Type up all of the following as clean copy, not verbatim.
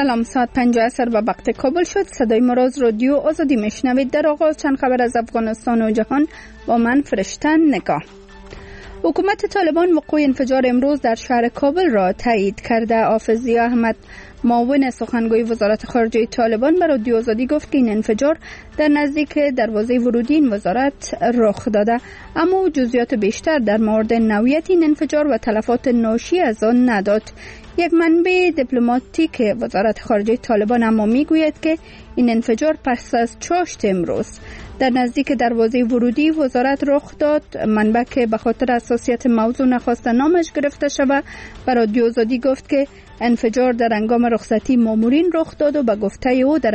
سلام، ساعت 5 عصر به وقت کابل شد. صدای مراز رادیو آزادی میشنوید. در آغاز چند خبر از افغانستان و جهان با من فرشته نگاه. حکومت طالبان وقوع انفجار امروز در شهر کابل را تایید کرده. حافظ ضیا احمد، معاون سخنگوی وزارت خارجه طالبان، به رادیو آزادی گفت که این انفجار در نزدیک دروازه ورودی این وزارت رخ داده، اما جزئیات بیشتر در مورد نوعیت این انفجار و تلفات ناشی از آن نداد. یک منبع دیپلماتیک وزارت خارجه طالبان اما میگوید که این انفجار پس از چاشت امروز در نزدیک دروازه ورودی وزارت رخ داد. منبع که به خاطر حساسیت موضوع نخواست نامش گرفته شود به رادیو آزادی گفت که انفجار در هنگام رخصتی مامورین رخ داد و به گفته او در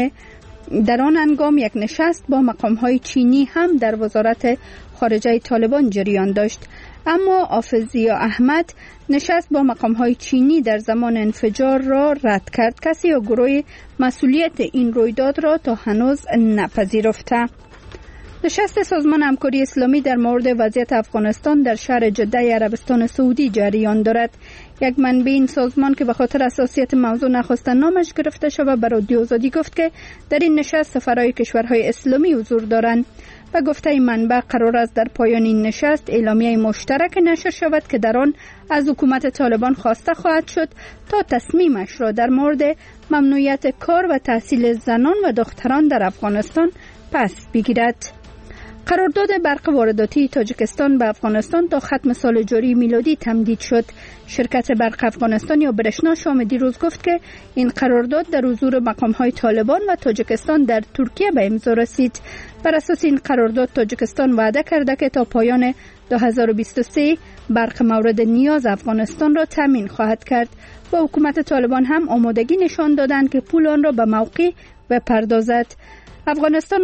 آن هنگام یک نشست با مقام‌های چینی هم در وزارت خارجه طالبان جریان داشت. اما حافظ ضیا احمد نشست با مقام‌های چینی در زمان انفجار را رد کرد. کسی یا گروه مسئولیت این رویداد را تا هنوز نپذیرفته. نشست سازمان همکاری اسلامی در مورد وضعیت افغانستان در شهر جده عربستان سعودی جریان دارد. یک منبع این سازمان که به خاطر حساسیت موضوع نخواست نامش گرفته شود به رادیو آزادی گفت که در این نشست سفرهای کشورهای اسلامی حضور دارند. و گفته این منبع قرار است در پایان این نشست اعلامیه مشترک نشر شود که در آن از حکومت طالبان خواسته خواهد شد تا تصمیمش را در مورد ممنوعیت کار و تحصیل زنان و دختران در افغانستان پس بگیرد. قرارداد برق وارداتی تاجیکستان به افغانستان تا ختم سال جاری میلادی تمدید شد. شرکت برق افغانستان یا برشنا شام دیروز گفت که این قرارداد در حضور مقام‌های طالبان و تاجیکستان در ترکیه به امضا رسید. بر اساس این قرارداد تاجیکستان وعده کرده که تا پایان 2023 برق مورد نیاز افغانستان را تامین خواهد کرد و حکومت طالبان هم آمادگی نشان دادند که پول آن را به موقع بپردازد. افغانستان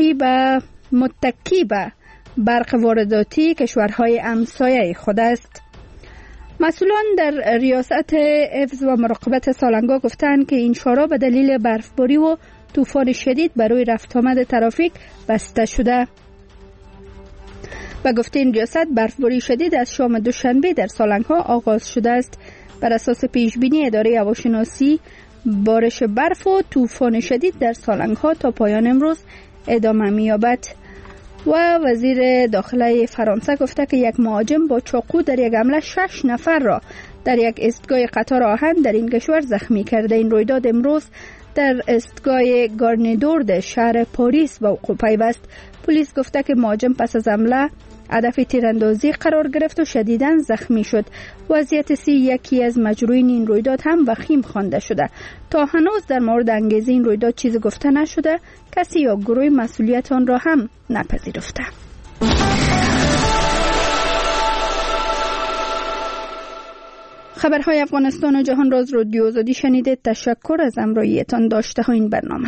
متکی به برق وارداتی کشورهای همسایه خود است. مسئولان در ریاست حفظ و مراقبت سالنگا گفتند که این شارع به دلیل برفباری و طوفان شدید برای رفت آمد ترافیک بسته شده. و گفته این ریاست برفباری شدید از شام دوشنبه در سالنگا آغاز شده است. بر اساس پیشبینی اداره هواشناسی بارش برف و طوفان شدید در سالنگا تا پایان امروز ادامه می‌یابد. و وزیر داخله فرانسه گفته که یک مهاجم با چاقو در یک حمله 6 نفر را در یک ایستگاه قطار آهن در این کشور زخمی کرده. این رویداد امروز در ایستگاه گارنیدور شهر پاریس با وقوع پیوست. پلیس گفته که مهاجم پس از حمله هدف تیراندازی قرار گرفت و شدیداً زخمی شد. وضعیت یکی از مجروحین این رویداد هم وخیم خوانده شده. تا هنوز در مورد انگیزه این رویداد چیزی گفته نشده. کسی یا گروه مسئولیت آن را هم نپذیرفته. خبرهای افغانستان و جهان را از رادیو آزادی شنیدید. تشکر از همراهیتان. داشته ها این برنامه.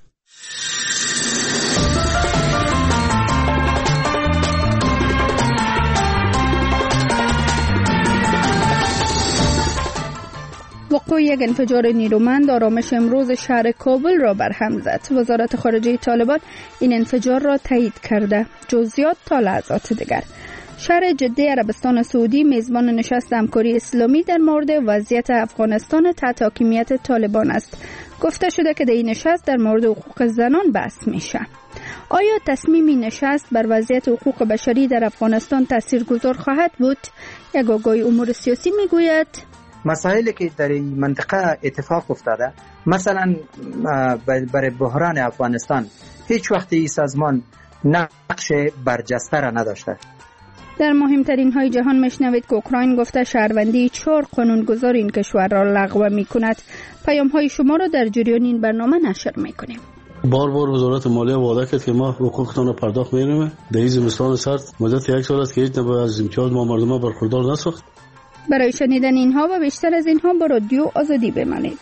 وقوع یک انفجار نیرومند آرامش امروز شهر کابل را برهم زد. وزارت خارجه طالبان این انفجار را تایید کرده. جزئیات تا لحظات دیگر. شهر جده عربستان سعودی میزبان نشست همکاری اسلامی در مورد وضعیت افغانستان تحت حاکمیت طالبان است. گفته شده که در این نشست در مورد حقوق زنان بحث میشه. آیا تصمیم این نشست بر وضعیت حقوق بشری در افغانستان تاثیرگذار خواهد بود؟ یک آگاهی امور سیاسی میگوید مسائلی که در این منطقه اتفاق افتاده، مثلا برای بحران افغانستان هیچ وقت این سازمان نقش برجسته را نداشته. در مهمترین های جهان میشنوید که اوکراین گفته شهروندی 4 قانونگذار این کشور را لغو میکند. پیام های شما را در جریان این برنامه نشر میکنیم. بار وزارت مالیه وعده کرد که ما حقوقتان را پرداخت می‌کنیم. در این زمستان سرد مدت 1 سال است که هیچ نوع از امتیاز ما مردم برخوردار نساخت. برای شنیدن اینها و بیشتر از اینها با رادیو آزادی بمانید.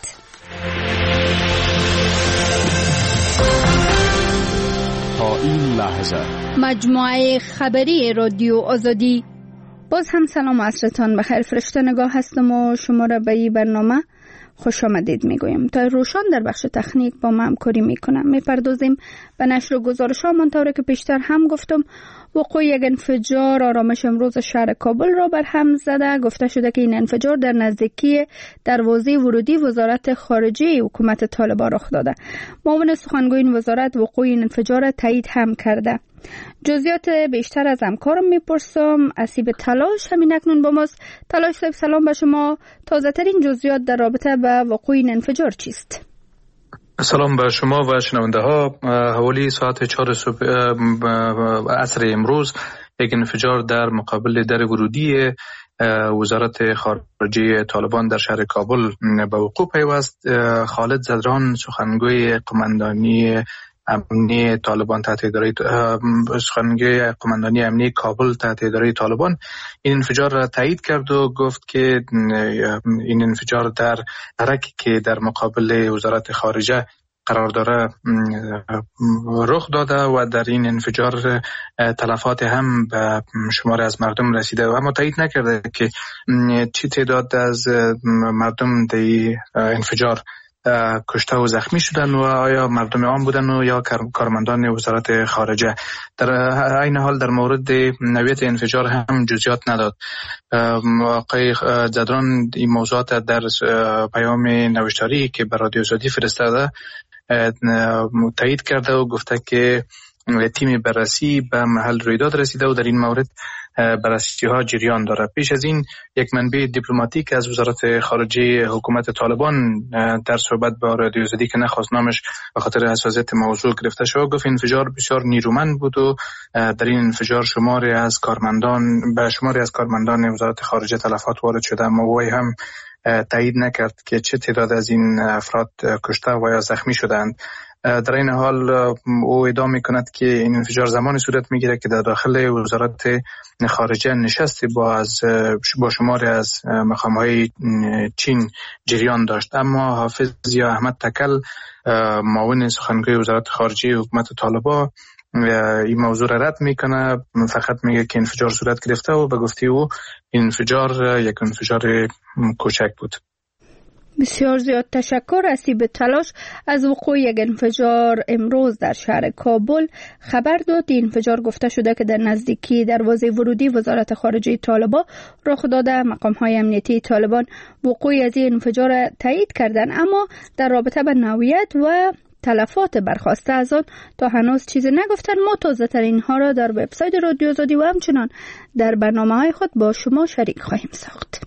تا این لحظه مجموعه خبری رادیو آزادی. باز هم سلام و عصرتان بخیر. فرشته نگاه هستم و شما را به این برنامه خوش آمدید میگویم. تا روشان در بخش تکنیک با ما همکاری میکنم. میپردازیم به نشر و گزارش ها. منطوری که پیشتر هم گفتم وقوع یک انفجار آرامش امروز شهر کابل را بر هم زده. گفته شده که این انفجار در نزدیکی دروازه ورودی وزارت خارجه حکومت طالبان رخ داده. معاون سخنگوی این وزارت وقوع این انفجار را تایید هم کرده. جزئیات بیشتر از همکارم میپرسم. اسیب تلاش همین اکنون با ماست. تلاش صاحب سلام به شما. تازه ترین جزئیات در رابطه با وقوع این انفجار چیست؟ سلام به شما و شنونده ها. حوالی ساعت 4 صبح عصر امروز یک انفجار در مقابل در ورودی وزارت خارجه طالبان در شهر کابل به وقوع پیوست. خالد زدران سخنگوی قماندانی امنی طالبان تحت اداره سخنگوی قماندانی امنی کابل تحت اداره طالبان این انفجار را تایید کرد و گفت که این انفجار در درکی که در مقابل وزارت خارجه قرار داره رخ داده و در این انفجار تلفات هم به شمار از مردم رسیده و اما تایید نکرده که چی تعداد از مردم در انفجار کشته و زخمی شدن و آیا مردم عام بودن و یا کارمندان وزارت خارجه. در این حال در مورد نوعیت انفجار هم جزئیات نداد. آقای زدران این موضوعات در پیام نوشتاری که به رادیو آزادی فرستاده تایید کرده و گفته که تیم بررسی به محل رویداد رسیده و در این مورد بررسی ها جریان داره. پیش از این یک منبع دیپلماتیک از وزارت خارجه حکومت طالبان در صحبت با رادیو آزادی که نخواست نامش به خاطر حساسیت موضوع گرفته شد گفت انفجار بسیار نیرومند بود و در این انفجار شماری از کارمندان وزارت خارجه تلفات وارد شده، اما وی هم تایید نکرد که چه تعداد از این افراد کشته و یا زخمی شدند. در این حال او ادعا می‌کند که این انفجار زمانی صورت می‌گیره که در داخل وزارت خارجه نشستی با شماری از مقام‌های چین جریان داشت، اما حافظ یا احمد تکل معاون سخنگوی وزارت خارجه حکومت طالبان این موضوع را رد میکنه. فقط میگه که انفجار صورت گرفته و به گفته او این انفجار یک انفجار کوچک بود. بسیار زیاد تشکر. اسیب تلاش از وقوع یک انفجار امروز در شهر کابل خبر داد. این انفجار گفته شده که در نزدیکی دروازه ورودی وزارت خارجه طالبان رخ داده. مقام‌های امنیتی طالبان وقوع از این انفجار تایید کردند، اما در رابطه با نوعیت و تلفات برخواسته از آن تا هنوز چیزی نگفتن. ما تازه ترین اینها را در وبسایت رادیو آزادی و همچنان در برنامه‌های خود با شما شریک خواهیم ساخت.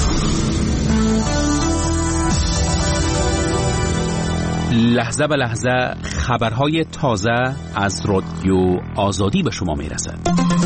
لحظه به لحظه خبرهای تازه از رادیو آزادی به شما میرسد.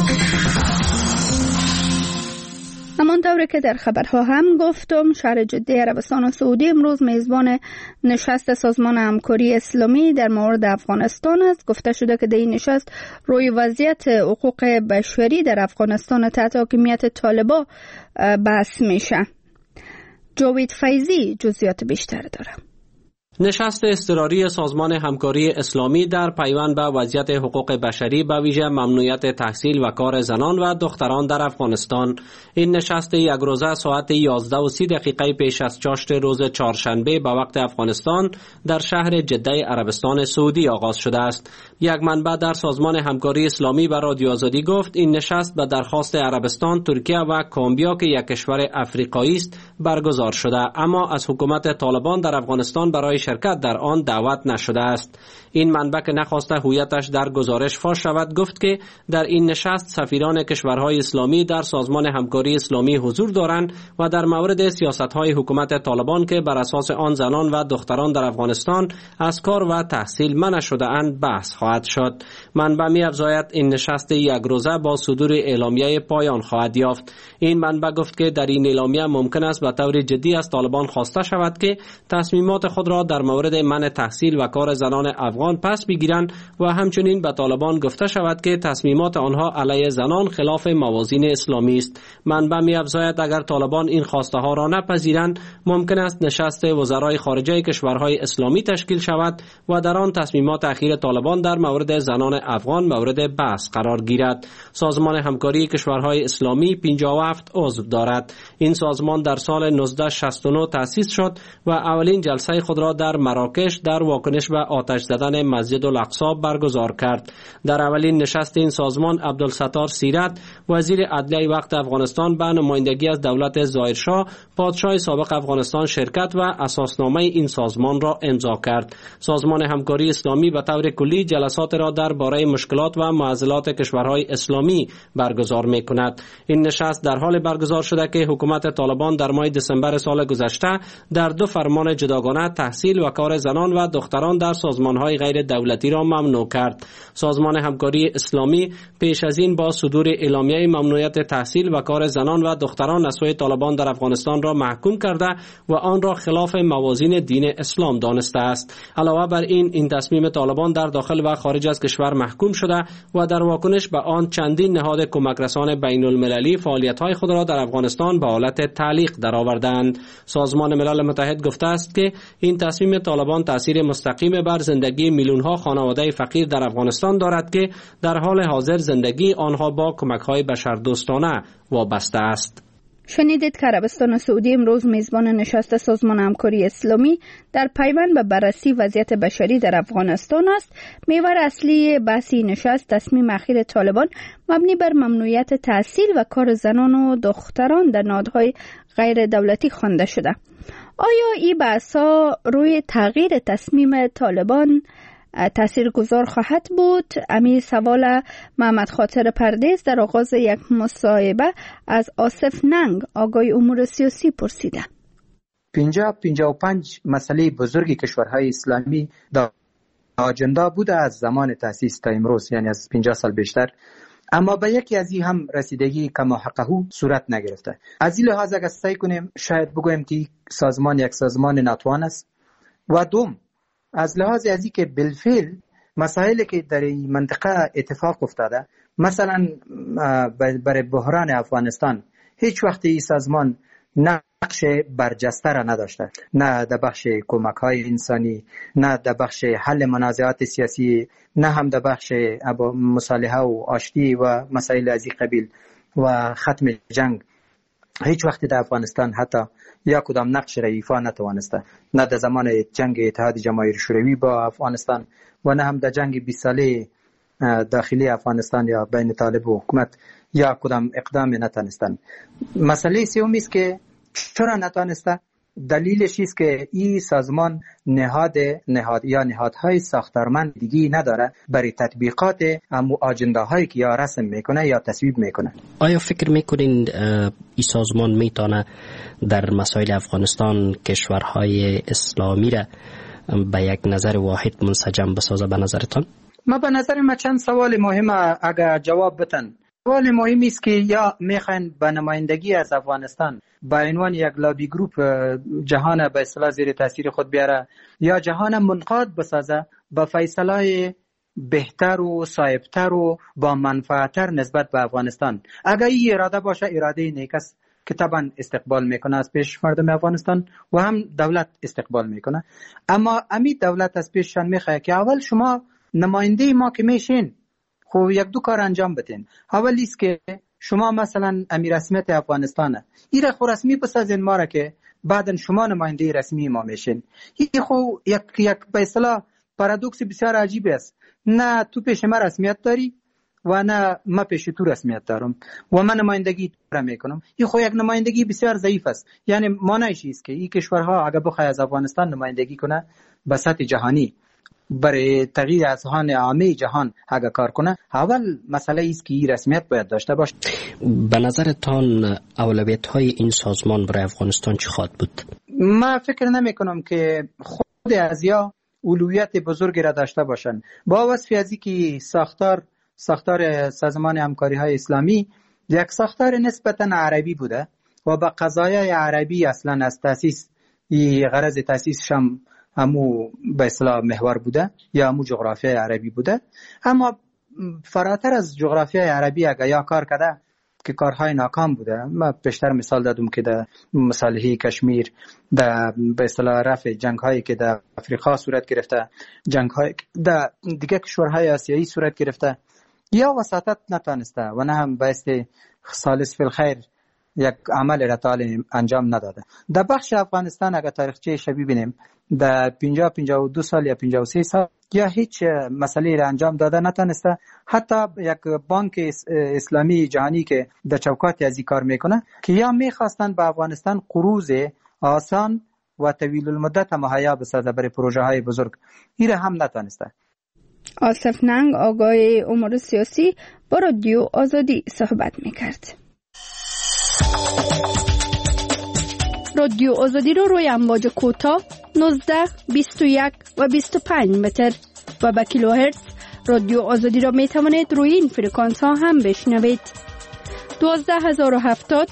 همانطور که در خبرها هم گفتم، شهر جده عربستان سعودی امروز میزبان نشست سازمان همکاری اسلامی در مورد افغانستان است. گفته شده که در این نشست روی وضعیت حقوق بشری در افغانستان تحت حاکمیت طالبان بحث میشه. جاوید فیضی جزئیات بیشتر داره. نشست اضطراری سازمان همکاری اسلامی در پیوند به وضعیت حقوق بشری به ویژه ممنوعیت تحصیل و کار زنان و دختران در افغانستان. این نشست یک روزه ساعت 11:30 پیش از چاشت روز چهارشنبه به وقت افغانستان در شهر جده عربستان سعودی آغاز شده است. یک منبع در سازمان همکاری اسلامی به رادیو آزادی گفت این نشست به درخواست عربستان، ترکیه و کامبیا که یک کشور افریقایی است برگزار شده، اما از حکومت طالبان در افغانستان برای شرکت در آن دعوت نشده است. این منبع که نخواسته هویتش در گزارش فاش شود گفت که در این نشست سفیران کشورهای اسلامی در سازمان همکاری اسلامی حضور دارند و در مورد سیاست‌های حکومت طالبان که بر اساس آن زنان و دختران در افغانستان از کار و تحصیل منع شده‌اند بحث خواهد شد. منبع می‌افزاید این نشست یک روزه با صدور اعلامیه پایان خواهد یافت. این منبع گفت که در این اعلامیه ممکن است به طور جدی از طالبان خواسته شود که تصمیمات خود را در مورد منع تحصیل و کار زنان افغان پس بگیرند و همچنین به طالبان گفته شود که تصمیمات آنها علیه زنان خلاف موازین اسلامی است. منبع می‌افزاید اگر طالبان این خواسته ها را نپذیرند ممکن است نشست وزرای خارجه کشورهای اسلامی تشکیل شود و در آن تصمیمات اخیر طالبان در مورد زنان افغان مورد بحث قرار گیرد. سازمان همکاری کشورهای اسلامی 57 عضو دارد. این سازمان در سال سال 1969 تأسیس شد و اولین جلسه خود را در مراکش در واکنش به آتش زدن مسجد الاقصی برگزار کرد. در اولین نشست این سازمان عبدالستار سیرت وزیر عدلیه وقت افغانستان به نمایندگی از دولت ظاهرشاه پادشاه سابق افغانستان شرکت و اساسنامه این سازمان را امضا کرد. سازمان همکاری اسلامی به طور کلی جلسات را درباره مشکلات و معضلات کشورهای اسلامی برگزار می‌کند. این نشست در حال برگزار شده که حکومت طالبان در ماه دسامبر سال گذشته در 2 فرمان جداگانه تحصیل و کار زنان و دختران در سازمان‌های غیر دولتی را ممنوع کرد. سازمان همکاری اسلامی پیش از این با صدور اعلامیه ممنوعیت تحصیل و کار زنان و دختران از سوی طالبان در افغانستان را محکوم کرده و آن را خلاف موازین دین اسلام دانسته است. علاوه بر این تصمیم طالبان در داخل و خارج از کشور محکوم شده و در واکنش به آن چندین نهاد کمک رسان بین المللی فعالیت‌های خود را در افغانستان به حالت تعلیق درآوردند. سازمان ملل متحد گفته است که این تصمیم طالبان تاثیر مستقیم بر زندگی میلیون‌ها خانواده فقیر در افغانستان دارد که در حال حاضر زندگی آنها با کمک‌های بشردوستانه وابسته است. شنیدید که عربستان سعودی امروز میزبان نشست سازمان همکاری اسلامی در پیوند به بررسی وضعیت بشری در افغانستان است. محور اصلی بحثی نشست تصمیم اخیر طالبان مبنی بر ممنوعیت تحصیل و کار زنان و دختران در نهادهای غیر دولتی خوانده شده. آیا این بحث‌ها روی تغییر تصمیم طالبان تاثیرگذار خواهد بود؟ امی سوال محمد خاطر پردیس در آغاز یک مصاحبه از آصف ننگ آگای امور سیاسی پرسیده. 50-55 مسئله بزرگی کشورهای اسلامی در آجندا بوده از زمان تأسیس تا امروز، یعنی از 50 سال بیشتر، اما به یکی از این هم رسیدگی کما حقه صورت نگرفته. از این لحاظ اگر سعی کنیم شاید بگویم که سازمان یک سازمان ناتوان است و دوم از لحاظ ازی که بالفعل مسائلی که در این منطقه اتفاق افتاده، مثلا برای بحران افغانستان هیچ وقت این سازمان نقش برجسته را نداشته، نه در بخش کمک‌های انسانی، نه در بخش حل منازعات سیاسی، نه هم در بخش مصالحه و آشتی و مسائل از این قبیل و ختم جنگ. هیچ وقت در افغانستان حتی یا کدام نقش را ایفا نتوانسته، نه در زمان جنگ اتحاد جماهیر شوروی با افغانستان و نه هم در جنگ 20 ساله داخلی افغانستان یا بین طالب و حکومت یا کدام اقدام نتوانستن. مسئله سومی است که چرا نتوانسته؟ دلیلش است که این سازمان نهاد یا نهادهای ساختارمند دیگی نداره برای تطبیقات آجنداهایی که یا رسم میکنه یا تصویب میکنه. آیا فکر میکنین این سازمان میتونه در مسائل افغانستان کشورهای اسلامی را به یک نظر واحد منسجم بسازه به نظرتان؟ ما به نظر ما چند سوال مهمه اگر جواب بتن. سوال مهمی است که یا میخواین به نمایندگی از افغانستان با عنوان یک لابی گروپ جهان به اصطلاح زیر تاثیر خود بیاره یا جهان منقاد بسازه با فیصله‌های بهتر و صایبتر و با منفعتر نسبت به افغانستان. اگر این اراده باشه، اراده نیک است که طبعا استقبال میکنه از پیش مردم افغانستان و هم دولت استقبال میکنه. اما امی دولت از پیششان میخواه که اول شما نماینده ما که میشین خب یک دو کار انجام بدین. اولی است که شما مثلا امیر رسمیت افغانستانه این را خو رسمی بسازین ما را که بعدن شما نماینده رسمی ما میشین. این خو یک به اصطلاح پارادوکس بسیار عجیب است. نه تو پیش ما رسمیت داری و نه ما پیش تو رسمیت دارم و من نمایندگی را میکنم. این خو یک نمایندگی بسیار ضعیف است. یعنی معنیش است که این کشورها اگر بخواد از افغانستان نمایندگی کنه به سطح جهانی برای تغییر اذهان عامه جهان اگر کار کنه، اول مسئله است که این رسمیت باید داشته باشه. به نظرتان اولویت‌های این سازمان برای افغانستان چی خواهد بود؟ ما فکر نمی کنم که خود ازیا اولویت بزرگی را داشته باشند. با وصف از اینکه ساختار سازمان همکاری های اسلامی یک ساختار نسبتا عربی بوده و با قضایای عربی اصلا از تاسیس غرض تاسیسش هم همو به اصطلاح محور بوده یا همو جغرافیای عربی بوده. اما فراتر از جغرافیای عربی اگر یا کار کرده که کارهای ناکام بوده. ما بیشتر مثال دادم که در مصالحه کشمیر، در به اصطلاح رفع جنگ‌هایی که در افریقا صورت گرفته، جنگ‌های در دیگه کشورهای آسیایی صورت گرفته، یا وساطت نتوانسته و نه هم باعث خالص فی الخیر یک عمل را تا انجام نداده. در بخش افغانستان اگر تاریخچه شبیه ببینیم در 52 سال یا 53 سال یا هیچ مسئله را انجام داده نتونسته. حتی یک بانک اسلامی جهانی که در چوکات ازی کار میکنه که یا میخواستن به افغانستان قروض آسان و طویل المدت مهیا بسازه برای پروژه های بزرگ، این را هم نتونسته. آصف ننگ آقای امور سیاسی با رادیو آزادی صحبت میکرد. رادیو آزادی رو روی امواج کوتاه 19، 21 و 25 متر و با کیلوهرتز رادیو آزادی را می توانید روی این فرکانس ها هم بشنوید. 12070،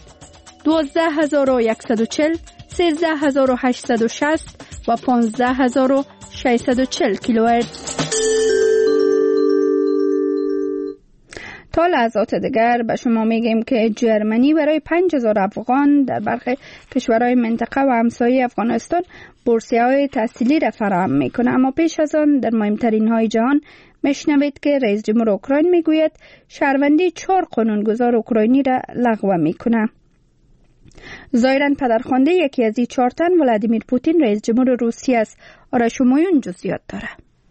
12140، 13860 و 15640 کیلوهرتز. تا لحظات دیگر به شما میگیم که جرمنی برای 5000 افغان در برخی کشورهای منطقه و همسایه افغانستان بورسیه‌های تحصیلی را فراهم میکنه. اما پیش از آن در مهمترین های جهان میشنوید که رئیس جمهور اوکراین میگوید شهروندی 4 قانونگذار اوکراینی را لغو میکنه. ظاهراً پدرخوانده یکی از این 4 تن ولادیمیر پوتین رئیس جمهور روسیه است. آرش همایون جزئیات داره.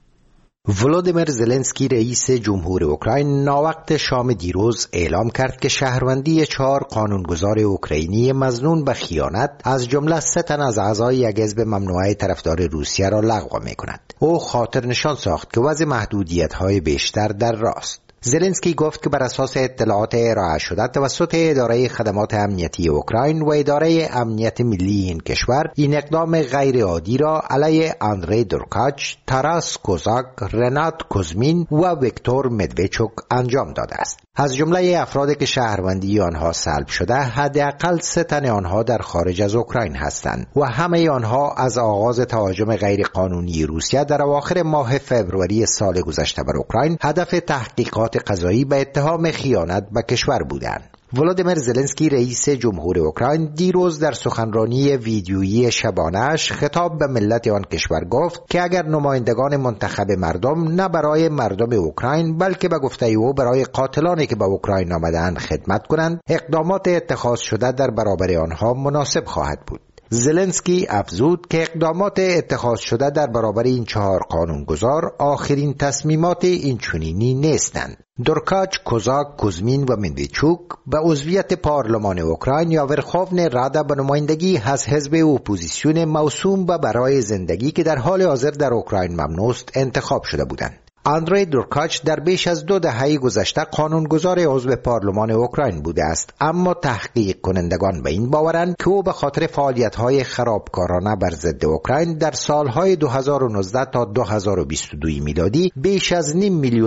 ولادیمیر زلنسکی رئیس جمهور اوکراین ناوقت شام دیروز اعلام کرد که شهروندی 4 قانونگذار اوکراینی مظنون به خیانت از جمله 3 تن از اعضای یک حزب ممنوعه طرفدار روسیه را لغو می‌کند. او خاطر نشان ساخت که وضع محدودیت‌های بیشتر در راست. زلنسکی گفت که بر اساس اطلاعات ارائه شده توسط اداره خدمات امنیتی اوکراین و اداره امنیت ملی این کشور این اقدام غیر عادی را علیه اندری دورکاچ، تاراس کوزاک، رنات کوزمین و ویکتور مدویچوک انجام داده است. از جمله افرادی که شهروندی آنها سلب شده حداقل 3 تن آنها در خارج از اوکراین هستند و همه آنها از آغاز تهاجم غیر قانونی روسیه در اواخر ماه فوریه سال گذشته بر اوکراین هدف تحقیقات قضایی به اتهام خیانت به کشور بودند. ولادیمیر زلنسکی رئیس جمهور اوکراین دیروز در سخنرانی ویدیویی شبانه‌اش خطاب به ملت آن کشور گفت که اگر نمایندگان منتخب مردم نه برای مردم اوکراین بلکه به گفته او برای قاتلانی که به اوکراین آمدند خدمت کنند، اقدامات اتخاذ شده در برابر آنها مناسب خواهد بود. زلنسکی افزود که اقدامات اتخاذ شده در برابر این 4 قانونگذار آخرین تصمیمات این چنینی نیستند. دورکاچ، کوزاک، کوزمین و مندویچوک به عضویت پارلمان اوکراین یا ورخوون رادا به نمایندگی از حزب اپوزیسیون موسوم به برای زندگی که در حال حاضر در اوکراین ممنوع است انتخاب شده بودند. اندری دورکاچ در بیش از 2 دهه گذشته قانونگذار عضو پارلمان اوکراین بوده است، اما تحقیق کنندگان به این باورند که او به خاطر فعالیت‌های خرابکارانه بر ضد اوکراین در سالهای 2019 تا 2022 میلادی بیش از $500,000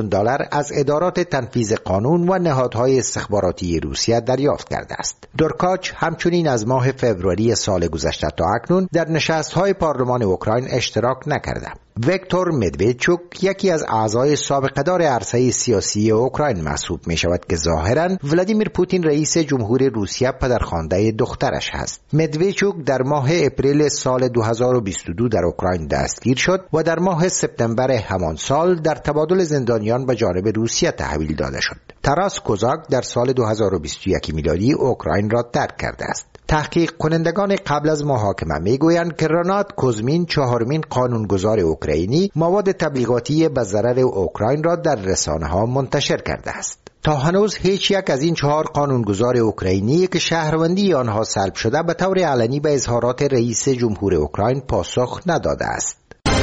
از ادارات تنفیذ قانون و نهادهای استخباراتی روسیه دریافت کرده است. دورکاچ همچنین از ماه فوریه سال گذشته تا اکنون در نشست‌های پارلمان اوکراین اشتراک نکرده. ویکتور مدویچوک یکی از اعضای سابقه‌دار عرصه سیاسی اوکراین محسوب می شود که ظاهراً ولادیمیر پوتین رئیس جمهور روسیه پدرخوانده دخترش است. مدویچوک در ماه اپریل سال 2022 در اوکراین دستگیر شد و در ماه سپتامبر همان سال در تبادل زندانیان به جانب روسیه تحویل داده شد. تاراس کوزاک در سال 2021 میلادی اوکراین را ترک کرده است. تحقیق کنندگان قبل از محاکمه میگویند که رنات کوزمین 4مین قانونگذار اوکراینی مواد تبلیغاتی به ضرر اوکراین را در رسانه‌ها منتشر کرده است. تا هنوز هیچ یک از این 4 قانونگذار اوکراینی که شهروندی آنها سلب شده به طور علنی به اظهارات رئیس جمهور اوکراین پاسخ نداده است.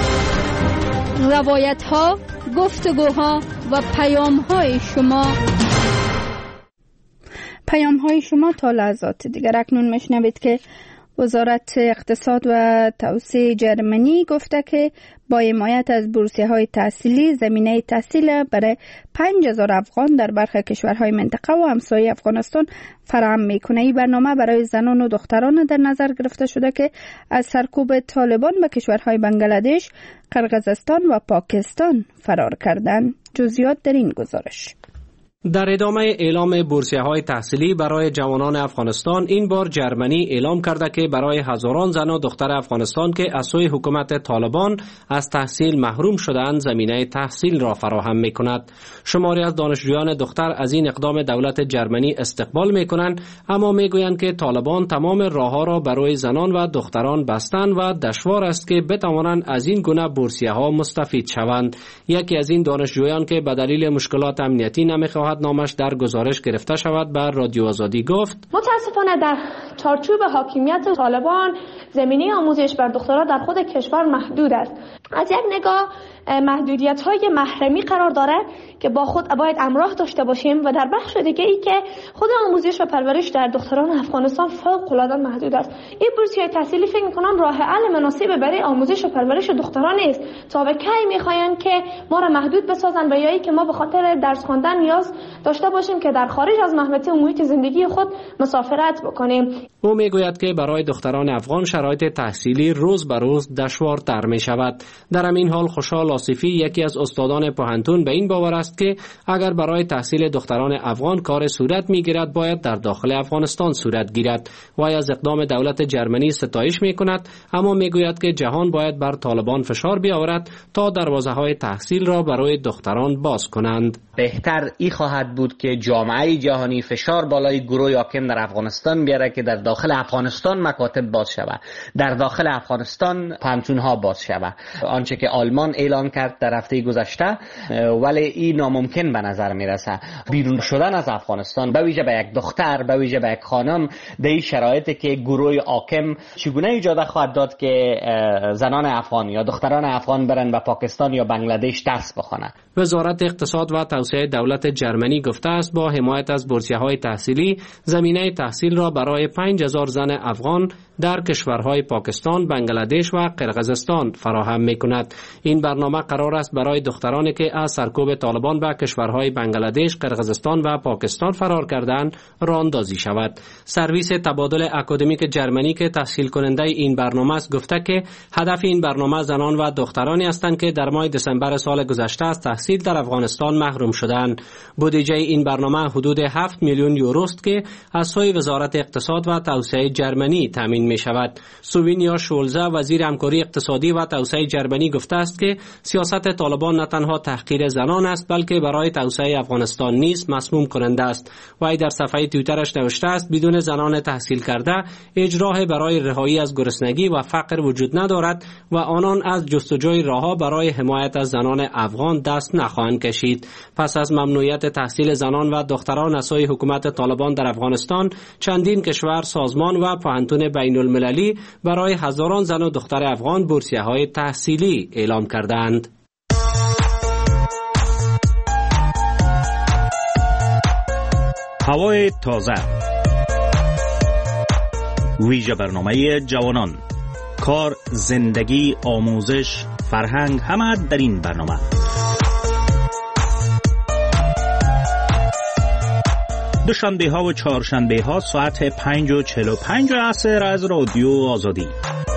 روایت‌ها، گفتگوها و پیام‌های شما تا لحظات دیگر. اکنون میشنوید که وزارت اقتصاد و توسعه جرمنی گفته که با حمایت از بورسیه‌های تحصیلی زمینه تحصیل برای 5000 افغان در برخی کشورهای منطقه و همسایه افغانستان فراهم میکنه. این برنامه برای زنان و دختران در نظر گرفته شده که از سرکوب طالبان به کشورهای بنگلادش، قرقیزستان و پاکستان فرار کردند. جزئیات در این گزارش. در ادامه اعلام بورسیه‌های تحصیلی برای جوانان افغانستان، این بار جرمنی اعلام کرده که برای هزاران زن و دختر افغانستان که از سوی حکومت طالبان از تحصیل محروم شدند زمینه تحصیل را فراهم می‌کند. شماری از دانشجویان دختر از این اقدام دولت جرمنی استقبال می‌کنند، اما می‌گویند که طالبان تمام راه‌ها را برای زنان و دختران بستند و دشوار است که بتوانند از این گونه بورسیه‌ها مستفید شوند. یکی از این دانشجویان که به دلیل مشکلات امنیتی نمی‌خواهد نامش در گزارش گرفته شود بر رادیو آزادی گفت: متاسفانه در چارچوب حاکمیت طالبان زمینه آموزش بر دختران در خود کشور محدود است. از یک نگاه محدودیت‌های محرمی قرار دارد که با خود باید همراه داشته باشیم و در بخش دیگه ای که خود آموزش و پرورش در دختران افغانستان فوق‌العاده محدود است. این بورسیه تحصیلی فکر می‌کنم راه حل مناسب برای آموزش و پرورش دختران است. تا به کی می‌خواین که ما را محدود بسازن و یا ای که ما به خاطر درس خواندن نیاز داشته باشیم که در خارج از محوطه و محیط زندگی خود مسافرت بکنیم. او میگوید که برای دختران افغان شرایط تحصیلی روز به روز دشوارتر می‌شود. در همین حال خوشحال آصفی، یکی از استادان پوهنتون، به این باور است که اگر برای تحصیل دختران افغان کار صورت میگیرد باید در داخل افغانستان صورت گیرد. وی از اقدام دولت جرمنی ستایش میکند، اما میگوید که جهان باید بر طالبان فشار بیاورد تا دروازه‌های تحصیل را برای دختران باز کنند. بهتر ای خواهد بود که جامعه جهانی فشار بالای گروه حاکم در افغانستان بیاره که در داخل افغانستان مکاتب باز شود، در داخل افغانستان پانتون‌ها باز شود. آنچه که آلمان اعلان کرد در هفته گذشته، ولی این ناممکن به نظر میرسه. بیرون شدن از افغانستان به ویژه به یک دختر، به ویژه به یک خانم، در این شرایطی که گروه حاکم چگونه اجازه خواهد داد که زنان افغان یا دختران افغان برن به پاکستان یا بنگلادش درس بخوانند. وزارت اقتصاد و توسعه دولت جرمنی گفته است با حمایت از بورسیه‌های تحصیلی زمینه تحصیل را برای 5000 زن افغان در کشورهای پاکستان، بنگلادش و قرقیزستان فراهم می‌کند. این برنامه قرار است برای دخترانی که از سرکوب طالبان به کشورهای بنگلادش، قرقیزستان و پاکستان فرار کردند راه‌اندازی شود. سرویس تبادل اکادمیک جرمنی که تسهیل کننده این برنامه است گفته که هدف این برنامه زنان و دخترانی هستند که در ماه دسامبر سال گذشته از تحصیل در افغانستان محروم شدند. بودجه این برنامه حدود 7 میلیون یورو است که از سوی وزارت اقتصاد و توسعه جرمنی تامین می شود. سوینیا شولزه، وزیر همکاری اقتصادی و توسعه جرمنی گفته است که سیاست طالبان نه تنها تحقیر زنان است بلکه برای توسعه افغانستان نیز مسموم کننده است. وی در صفحه توییترش نوشته است بدون زنان تحصیل کرده هیچ راه برای رهایی از گرسنگی و فقر وجود ندارد و آنان از جستجوی راهها برای حمایت از زنان افغان دست نخواهند کشید. پس از ممنوعیت تحصیل زنان و دختران از سوی حکومت طالبان در افغانستان، چندین کشور، سازمان و پوهنتون بین المللی برای هزاران زن و دختر افغان بورسیه‌های تحصیلی اعلام کردند. هوای تازه، ویژه برنامه جوانان، کار، زندگی، آموزش، فرهنگ، همه در این برنامه. دوشنبه ها و چهارشنبه ها ساعت 5:45 عصر از رادیو آزادی.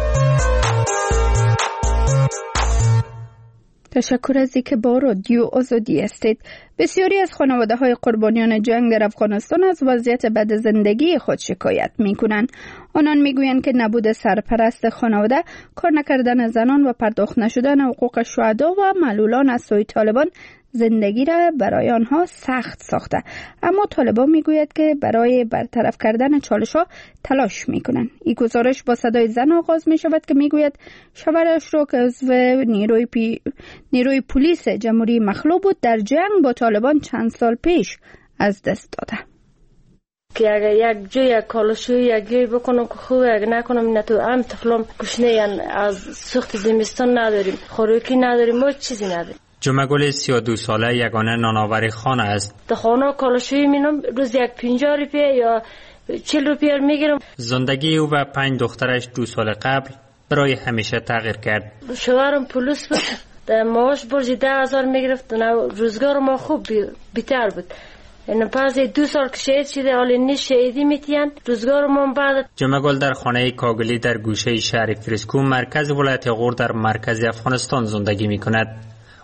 تشکر از اینکه با رادیو آزادی هستید. بسیاری از خانواده‌های قربانیان جنگ در افغانستان از وضعیت بد زندگی خود شکایت می‌کنند. آنان می‌گویند که نبود سرپرست خانواده، کار نکردن زنان و پرداخت نشدن حقوق شهدا و معلولان از سوی طالبان زندگی را برای آنها سخت ساخته. اما طالبان میگوید که برای برطرف کردن چالش‌ها تلاش میکنند. این گزارش با صدای زن آغاز می شود که میگوید شوهرش را که عضو نیروی پلیس جمهوری مخلوع بود در جنگ با طالبان چند سال پیش از دست داده. که اگر یک جای کالاشوی یک جای بکنم که خوبه، اگر نکنم نه تو هم طفلم گشنه از سوخت زمستان نداریم، خوراکی نداریم، ما چیزی نداریم. جمعگل 32 ساله یگانه نانآور خانه است. در خانه کالاشوی مینم روز یک 50 روپیه یا 40 روپیه میگیرم. زندگی او و 5 دخترش 2 سال قبل برای همیشه تغییر کرد. شوهرم پلیس بود، در معاش برج 10,000 میگرفت، روزگار ما خوب بیتر بود. این پس 2 سال که شهید شده، حالی نیست شهیدی میتین روزگار ما بعد. جمعگل در خانه کاگلی در گوشه شهر فریسکو مرکز ولایت غور در مرکز افغانستان زندگی میکند.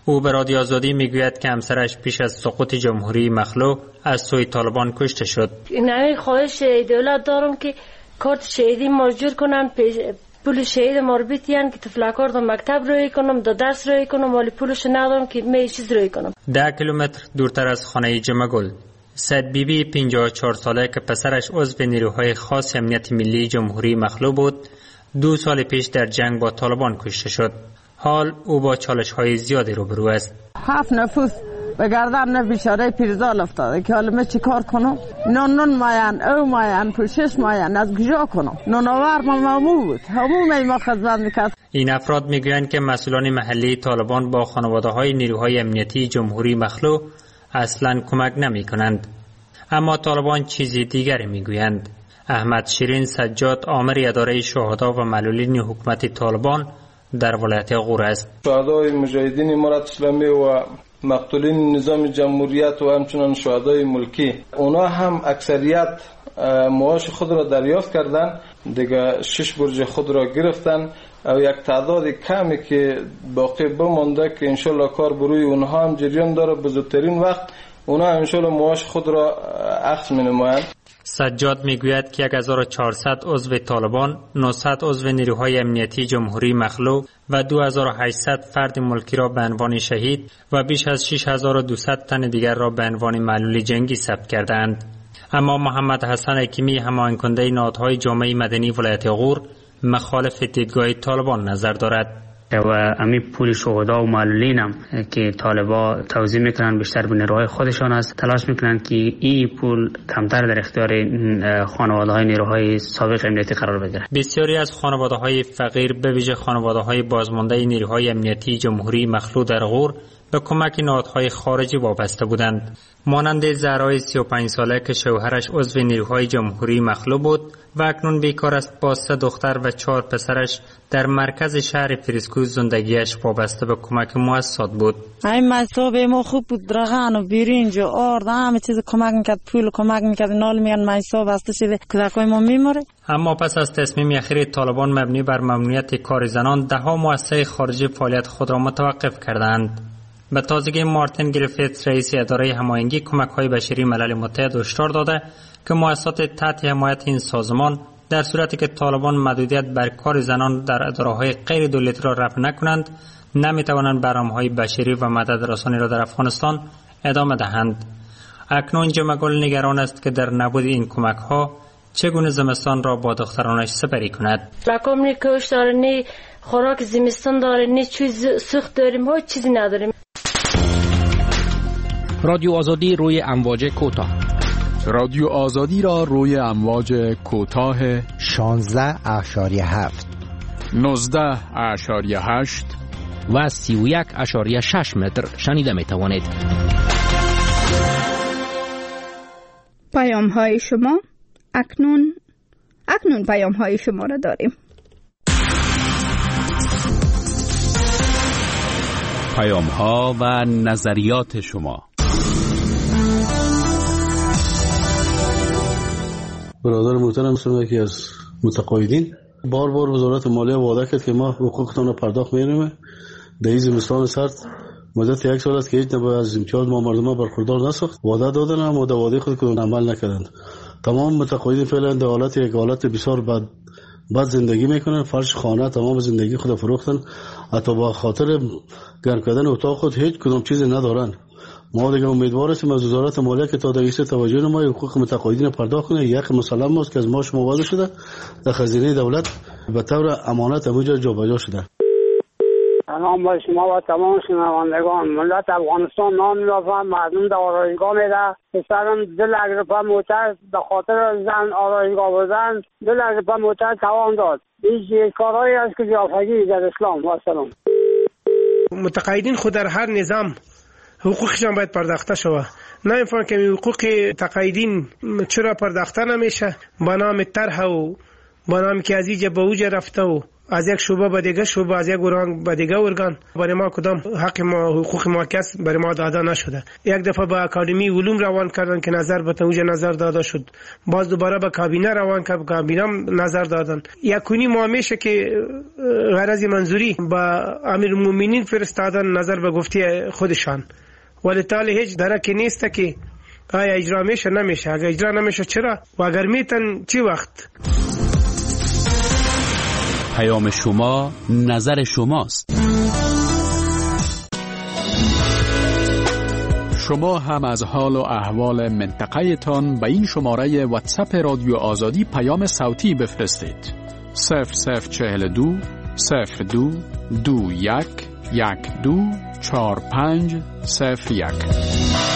او به رادیو آزادی میگوید که همسرش پیش از سقوط جمهوری مخلوع از سوی طالبان کشته شد. این خواهش دولت دارم که کارت شهیدی موجود کنن، پول شهید ما رو بیتین که تفلکار دا مکتب روی کنم، دا درس روی کنم، ولی پولش ندارم که می چیز روی کنم. 10 کیلومتر دورتر از خانه جمگل، سید بیبی 54 ساله که پسرش عضو نیروهای خاص امنیت ملی جمهوری مخلوع بود، 2 سال پیش در جنگ با طالبان کشته شد. حال او با چالش‌های زیادی روبرو است. 7 نفوس به گردن بیچاره پیرزال افتاده که حالا من چی کار کنم؟ نون ماین، او ماین، پوشش ماین، از کجا کنم؟ نوناور مامو بود، همون ما خدمت میکرد. این افراد میگویند که مسئولان محلی طالبان با خانواده‌های نیروهای امنیتی جمهوری مخلوع اصلاً کمک نمی‌کنند. اما طالبان چیزی دیگری میگویند. احمد شیرین سجاد آمر اداره شهدا و معلولین حکومت طالبان در ولایت غور است. شهدای مجاهدین امارت اسلامی و مقتولین نظام جمهوریت و همچنان شهدای ملکی، اونا هم اکثریت معاش خود را دریافت کردن، دیگه 6 برج خود را گرفتن و یک تعداد کمی که باقی بمانده که انشالله کار بروی اونها هم جریان داره، به زودترین وقت اونها انشالله معاش خود را اخذ می‌نمایند. سجاد میگوید که 1400 عضو طالبان، 900 عضو نیروهای امنیتی جمهوری مخلوع و 2800 فرد ملکی را به عنوان شهید و بیش از 6200 تن دیگر را به عنوان معلول جنگی ثبت کردند. اما محمد حسن حکیمی، هماهنگ کننده نهادهای جامعه مدنی ولایت غور، مخالف دیدگاه طالبان نظر دارد. و امی پول شهدا و معلولین هم که طالبا توزیع میکنن بیشتر به نیروهای خودشان است، تلاش میکنن که این پول کمتر در اختیار خانواده‌های نیروهای سابق امنیتی قرار بگیره. بسیاری از خانواده‌های فقیر، به ویژه خانواده‌های بازمانده نیروهای امنیتی جمهوری مخلوع در غور، به کمک نهادهای خارجی وابسته بودند. مانند زهرای 35 ساله که شوهرش عضو نیروهای جمهوری مخلوع بود و اکنون بیکار است، با 3 دختر و 4 پسرش در مرکز شهر فریسکو زندگیش وابسته به کمک مؤسسات بود. این مصاب ما خوب بود، رغن و برنج و آرد همه چیز کمک میکرد، پول کمک میکرد، نال میان مصاب بسته شده کودکای ما میموره. اما پس از تصمیم اخیر طالبان مبنی بر ممنوعیت کار زنان، ده‌ها مؤسسه خارجی فعالیت خود را متوقف کردند. به تازگی مارتین گریفیتس، رئیس اداره هماهنگی کمک‌های بشری ملل متحد، هشدار داده که مؤسسات تحت حمایت این سازمان در صورتی که طالبان محدودیت بر کار زنان در اداره‌های غیر دولتی را رفع نکنند، نمی‌توانند برنامه‌های بشری و مدد رسانی را در افغانستان ادامه دهند. اکنون جمگل نگران است که در نبود این کمک‌ها چگونه زمستان را با دخترانش سپری کند. رقم کش داره، نی خوراک زمستان داره، نی چیز سخت داریم، ها چیزی نداریم. رادیو آزادی روی امواج کوتاه. رادیو آزادی را روی امواج کوتاه 16.7 19.8 و 31.6 متر شنیده می توانید. پیام های شما اکنون پیام های شما را داریم. پیام ها و نظریات شما. برادر محترم، یکی از متقاعدین بار وزارت مالیه وعده کرد که ما حقوقتان را پرداخت می‌کنیم. در این زمستان سرد مدت 1 سال است که هیچ نوع از امتیاز ما مردم برخوردار نساخت. وعده دادن اما در وعده خود که عمل نکردند. تمام متقاعدین فعلا در حالت بسیار بد زندگی میکنن. فرش خانه تمام زندگی خود فروختن، حتی با خاطر گرم کردن اتاق خود هیچ کدام چیزی ندارن. ما دیگه امیدوار هستیم از وزارت مالیه که تا در ایست توجه نماید، حقوق متقاعدین پرداخت کنه. یک مسلم است که از ما شما وعده شده در خزینه دولت به طور امانت همونجا جابجا شده. سلام با شما و تمام شنوندگان. ملت افغانستان نام می‌یابند، مردم در آرایشگاه میره. پسرم 2 لک روپیه موتر به خاطر زن آرایشگاه بودن 2 لک روپیه موتر توان داد. این کارهایی است که جعفری در اسلام. و سلام. متقاعدین خود در هر نظام حقوقشان باید پرداخته شود. نه اینفان که حقوق تقاعدین چرا پرداخته نمیشه؟ با نام طرح و با نام که از اینجا به اوجا رفته و از یک شعبه به دیگه شعبه، از یک ارگان به دیگه ارگان. برای ما کدام حق ما، حقوق ما کس برای ما داده نشده. یک دفعه به اکادمی علوم روان کردن که نظر به توجه نظر داده شد، باز دوباره به کابینه روان کرد، کابینه نظر دادن. یکونی ما میشه که غرض منظوری به امیرالمومنین فرستادن نظر به گفتی خودشان، ولی تالی هیچ درکی نیست که آیا اجرا میشه نمیشه. اگر اجرا نمیشه چرا و اگر میتن چی وقت؟ پیام شما نظر شماست. شما هم از حال و احوال منطقه تان به این شماره واتساپ رادیو آزادی پیام صوتی بفرستید. 0042 02 21 12 45 01.